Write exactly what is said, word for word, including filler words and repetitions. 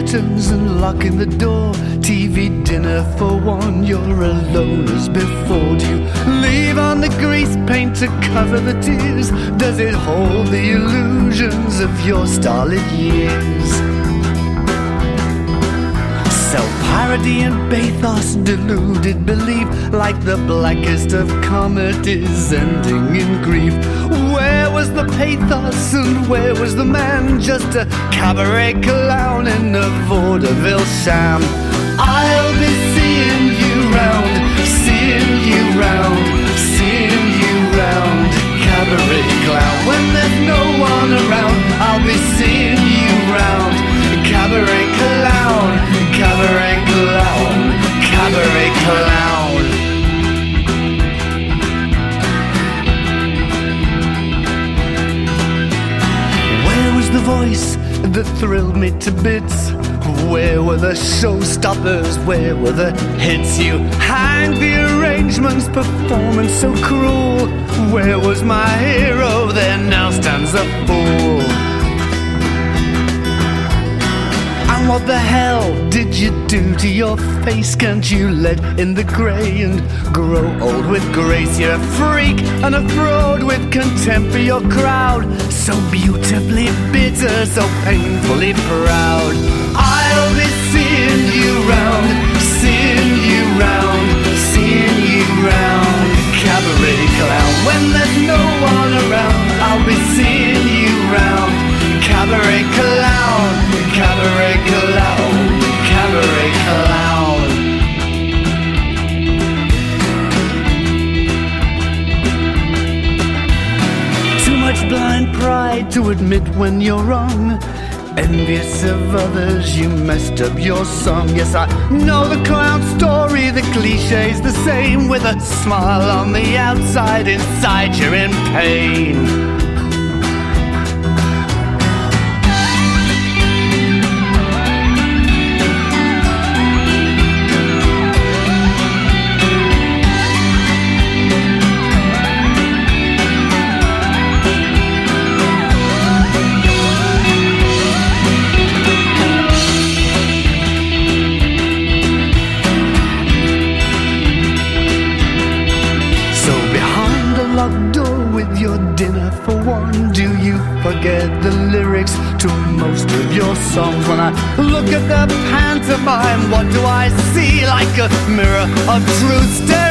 curtains and locking the door. T V dinner for one, you're alone as before. Do you leave on the grease paint to cover the tears? Does it hold the illusions of your starlit years? Self-parody and bathos, deluded belief, like the blackest of comedies ending in grief. Where was the pathos and where was the man? Just a cabaret clown in a vaudeville sham. I'll be seeing you round, seeing you round, seeing you round, cabaret clown. When there's no one around, I'll be seeing you round, cabaret clown, cabaret clown, cabaret clown. Where was the voice that thrilled me to bits? Where were the showstoppers? Where were the hits? You hanged the arrangements, performance so cruel. Where was my hero? There now stands a fool. And what the hell did you do to your face? Can't you let in the grey and grow old with grace? You're a freak and a fraud with contempt for your crowd. So beautifully bitter, so painfully proud. I'll be seeing you round, seeing you round, seeing you round, cabaret clown. When there's no one around, I'll be seeing you round, cabaret clown, cabaret clown, cabaret clown. Too much blind pride to admit when you're wrong. Envious of others, you messed up your song. Yes, I know the clown story, the cliché's the same. With a smile on the outside, inside you're in pain. Dinner for one, do you forget the lyrics to most of your songs? When I look at the pantomime, what do I see? Like a mirror of truth staring